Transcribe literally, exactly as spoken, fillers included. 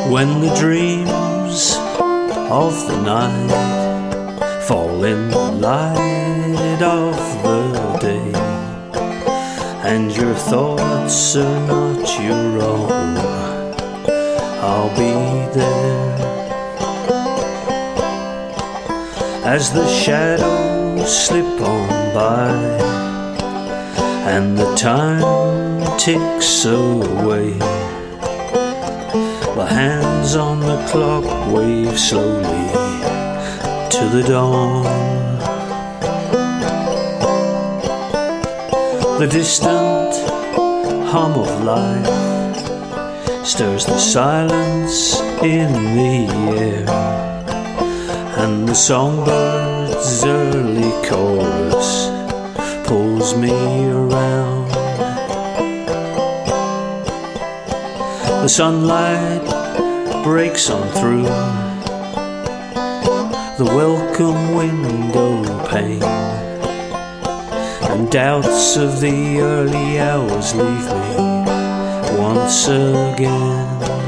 When the dreams of the night fall in the light of the day, and your thoughts are not your own, I'll be there. As the shadows slip on by and the time ticks away, the hands on the clock wave slowly to the dawn. The distant hum of life stirs the silence in the air, and the songbird's early chorus pulls me around. The sunlight breaks on through the welcome window pane, and doubts of the early hours leave me once again.